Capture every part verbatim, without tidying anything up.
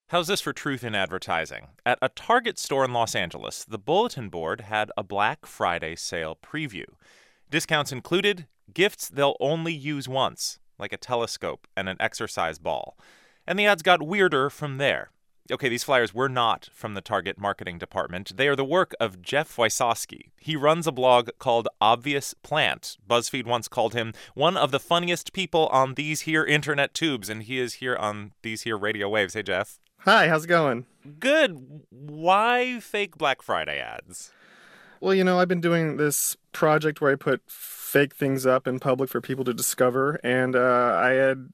How's this for truth in advertising? At a Target store in Los Angeles, the bulletin board had a Black Friday sale preview. Discounts included gifts they'll only use once, like a telescope and an exercise ball. And the ads got weirder from there. Okay, these flyers were not from the Target marketing department. They are the work of Jeff Wysocki. He runs a blog called Obvious Plant. BuzzFeed once called him one of the funniest people on these here internet tubes, and he is here on these here radio waves. Hey, Jeff. Hi, how's it going? Good. Why fake Black Friday ads? Well, you know, I've been doing this project where I put fake things up in public for people to discover, and uh, I had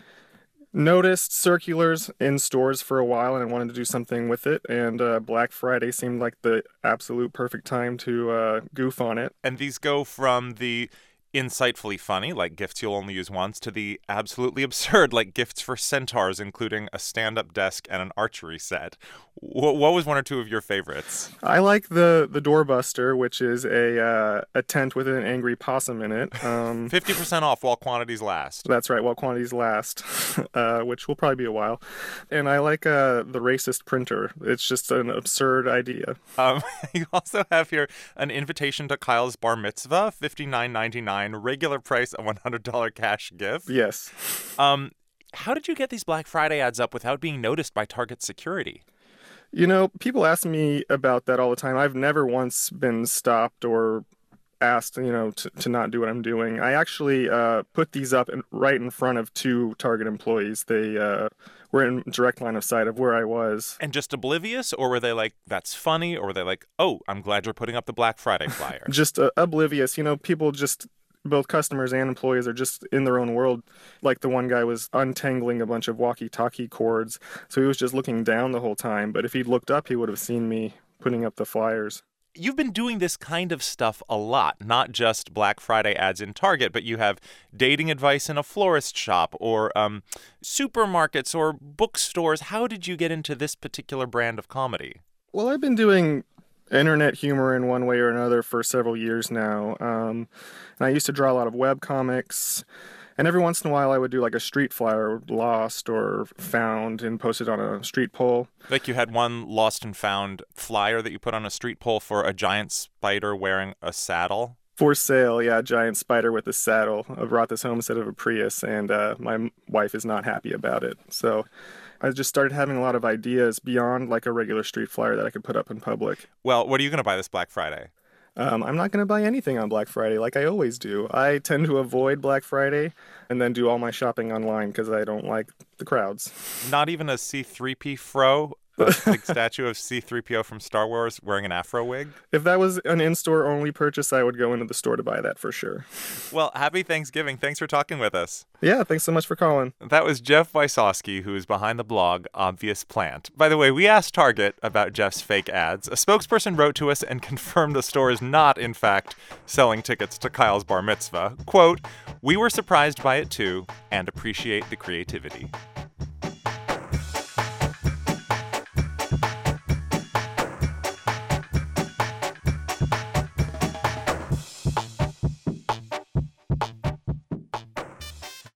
noticed circulars in stores for a while, and I wanted to do something with it, and uh, Black Friday seemed like the absolute perfect time to uh, goof on it. And these go from the insightfully funny, like gifts you'll only use once, to the absolutely absurd, like gifts for centaurs, including a stand-up desk and an archery set. What, what was one or two of your favorites? I like the the doorbuster, which is a uh, a tent with an angry possum in it. Um, fifty percent off while quantities last. That's right, while quantities last, uh, which will probably be a while. And I like uh, the racist printer. It's just an absurd idea. Um, you also have here an invitation to Kyle's bar mitzvah, fifty-nine ninety-nine, regular price, a one hundred dollars cash gift. Yes. Um, how did you get these Black Friday ads up without being noticed by Target security? You know, people ask me about that all the time. I've never once been stopped or asked, you know, to, to not do what I'm doing. I actually uh, put these up in, right in front of two Target employees. They uh, were in direct line of sight of where I was. And just oblivious, or were they like, that's funny, or were they like, oh, I'm glad you're putting up the Black Friday flyer? Just uh, oblivious. You know, people just... both customers and employees are just in their own world. Like the one guy was untangling a bunch of walkie-talkie cords, so he was just looking down the whole time. But if he'd looked up, he would have seen me putting up the flyers. You've been doing this kind of stuff a lot, not just Black Friday ads in Target, but you have dating advice in a florist shop or um, supermarkets or bookstores. How did you get into this particular brand of comedy? Well, I've been doing internet humor in one way or another for several years now. Um, and I used to draw a lot of webcomics. And every once in a while I would do like a street flyer, lost or found, and post it on a street pole. Like you had one lost and found flyer that you put on a street pole for a giant spider wearing a saddle? For sale, yeah, a giant spider with a saddle. I brought this home instead of a Prius, and uh, my wife is not happy about it. So I just started having a lot of ideas beyond like a regular street flyer that I could put up in public. Well, what are you going to buy this Black Friday? Um, I'm not going to buy anything on Black Friday like I always do. I tend to avoid Black Friday and then do all my shopping online because I don't like the crowds. Not even a C three P fro? A big statue of C three P O from Star Wars wearing an afro wig? If that was an in-store only purchase, I would go into the store to buy that for sure. Well, happy Thanksgiving. Thanks for talking with us. Yeah, thanks so much for calling. That was Jeff Wysocki, who is behind the blog Obvious Plant. By the way, we asked Target about Jeff's fake ads. A spokesperson wrote to us and confirmed the store is not, in fact, selling tickets to Kyle's bar mitzvah. Quote, "We were surprised by it too and appreciate the creativity."